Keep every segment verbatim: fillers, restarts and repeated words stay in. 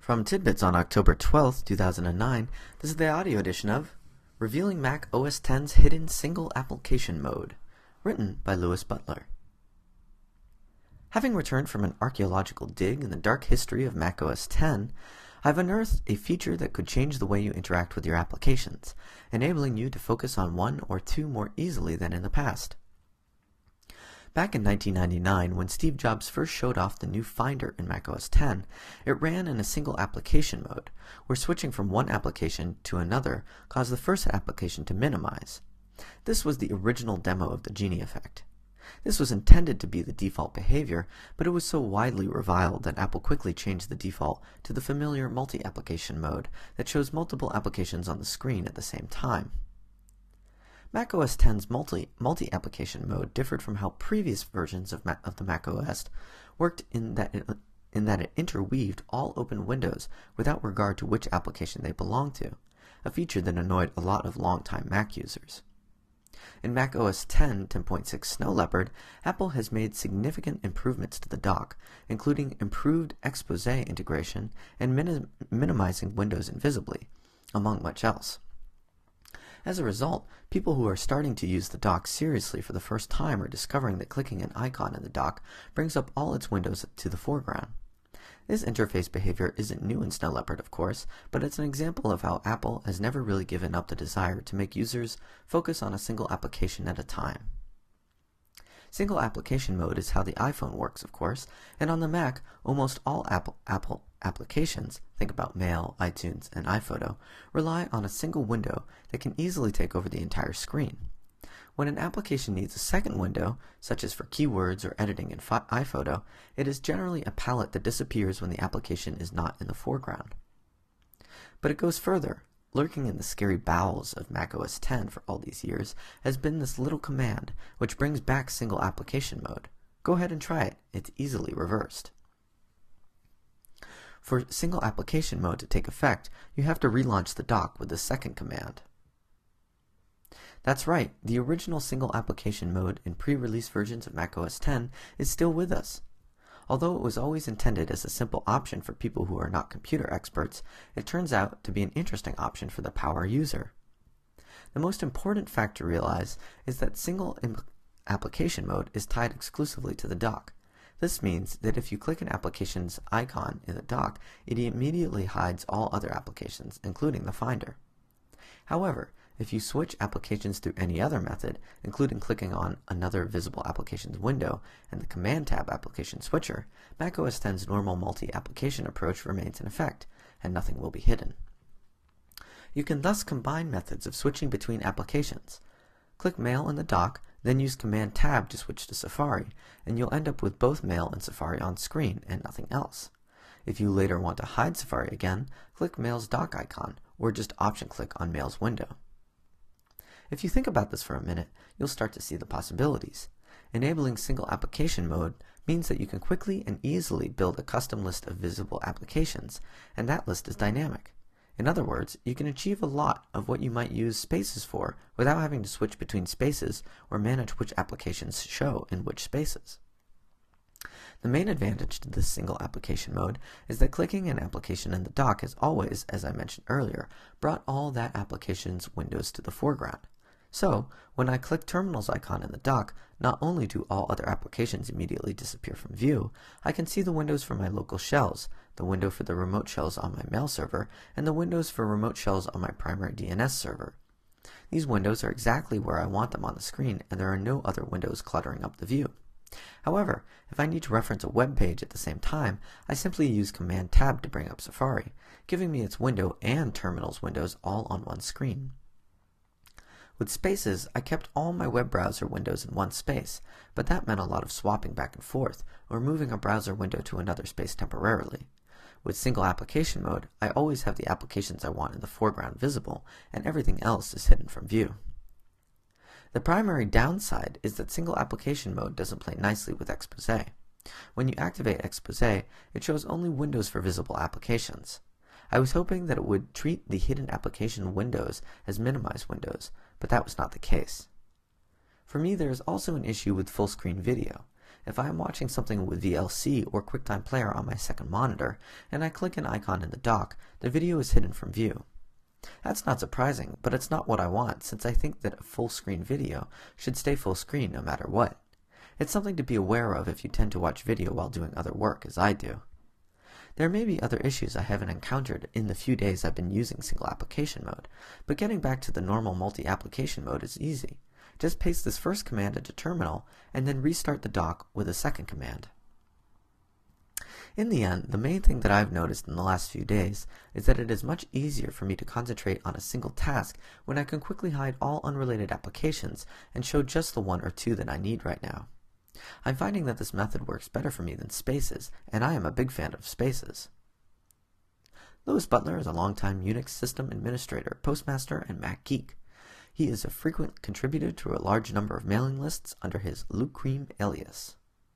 From Tidbits on October twelfth, two thousand nine, this is the audio edition of Revealing Mac O S X's Hidden Single Application Mode, written by Louis Butler. Having returned from an archaeological dig in the dark history of Mac O S X, I've unearthed a feature that could change the way you interact with your applications, enabling you to focus on one or two more easily than in the past. Back in nineteen ninety-nine, when Steve Jobs first showed off the new Finder in Mac O S X, it ran in a single application mode, where switching from one application to another caused the first application to minimize. This was the original demo of the Genie effect. This was intended to be the default behavior, but it was so widely reviled that Apple quickly changed the default to the familiar multi-application mode that shows multiple applications on the screen at the same time. Mac O S X's multi, multi-application mode differed from how previous versions of, of the Mac O S worked in that, it, in that it interweaved all open windows without regard to which application they belonged to, a feature that annoyed a lot of longtime Mac users. In Mac O S X ten point six Snow Leopard, Apple has made significant improvements to the dock, including improved Exposé integration and minim minimizing windows invisibly, among much else. As a result, people who are starting to use the dock seriously for the first time are discovering that clicking an icon in the dock brings up all its windows to the foreground. This interface behavior isn't new in Snow Leopard, of course, but it's an example of how Apple has never really given up the desire to make users focus on a single application at a time. Single application mode is how the iPhone works, of course, and on the Mac, almost all Apple, Apple applications, think about Mail, iTunes, and iPhoto, rely on a single window that can easily take over the entire screen. When an application needs a second window, such as for keywords or editing in iPhoto, it is generally a palette that disappears when the application is not in the foreground. But it goes further. Lurking in the scary bowels of Mac O S X for all these years has been this little command which brings back single application mode. Go ahead and try it. It's easily reversed. For single application mode to take effect, you have to relaunch the dock with the second command. That's right, the original single application mode in pre-release versions of Mac O S X is still with us. Although it was always intended as a simple option for people who are not computer experts, it turns out to be an interesting option for the power user. The most important fact to realize is that single application mode is tied exclusively to the dock. This means that if you click an application's icon in the dock, it immediately hides all other applications, including the Finder. However, if you switch applications through any other method, including clicking on another visible applications window and the Command Tab application switcher, Mac O S X's normal multi-application approach remains in effect, and nothing will be hidden. You can thus combine methods of switching between applications. Click Mail in the dock, then use Command Tab to switch to Safari, and you'll end up with both Mail and Safari on screen and nothing else. If you later want to hide Safari again, click Mail's dock icon, or just option-click on Mail's window. If you think about this for a minute, you'll start to see the possibilities. Enabling single application mode means that you can quickly and easily build a custom list of visible applications, and that list is dynamic. In other words, you can achieve a lot of what you might use spaces for without having to switch between spaces or manage which applications show in which spaces. The main advantage to this single application mode is that clicking an application in the dock has always, as I mentioned earlier, brought all that application's windows to the foreground. So, when I click Terminal's icon in the dock, not only do all other applications immediately disappear from view, I can see the windows for my local shells, the window for the remote shells on my mail server, and the windows for remote shells on my primary D N S server. These windows are exactly where I want them on the screen, and there are no other windows cluttering up the view. However, if I need to reference a web page at the same time, I simply use Command Tab to bring up Safari, giving me its window and Terminal's windows all on one screen. With Spaces, I kept all my web browser windows in one space, but that meant a lot of swapping back and forth, or moving a browser window to another space temporarily. With single application mode, I always have the applications I want in the foreground visible, and everything else is hidden from view. The primary downside is that single application mode doesn't play nicely with Exposé. When you activate Exposé, it shows only windows for visible applications. I was hoping that it would treat the hidden application windows as minimized windows, but that was not the case. For me, there is also an issue with full screen video. If I am watching something with V L C or QuickTime Player on my second monitor, and I click an icon in the dock, the video is hidden from view. That's not surprising, but it's not what I want, since I think that a full-screen video should stay full screen no matter what. It's something to be aware of if you tend to watch video while doing other work, as I do. There may be other issues I haven't encountered in the few days I've been using single application mode, but getting back to the normal multi-application mode is easy. Just paste this first command into terminal, and then restart the dock with a second command. In the end, the main thing that I've noticed in the last few days is that it is much easier for me to concentrate on a single task when I can quickly hide all unrelated applications and show just the one or two that I need right now. I'm finding that this method works better for me than Spaces, and I am a big fan of Spaces. Louis Butler is a longtime Unix system administrator, postmaster, and Mac geek. He is a frequent contributor to a large number of mailing lists under his Luke Cream alias.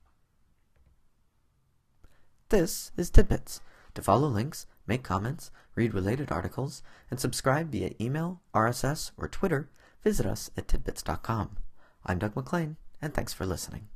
This is Tidbits. To follow links, make comments, read related articles, and subscribe via email, R S S, or Twitter, visit us at tidbits dot com. I'm Doug McLean, and thanks for listening.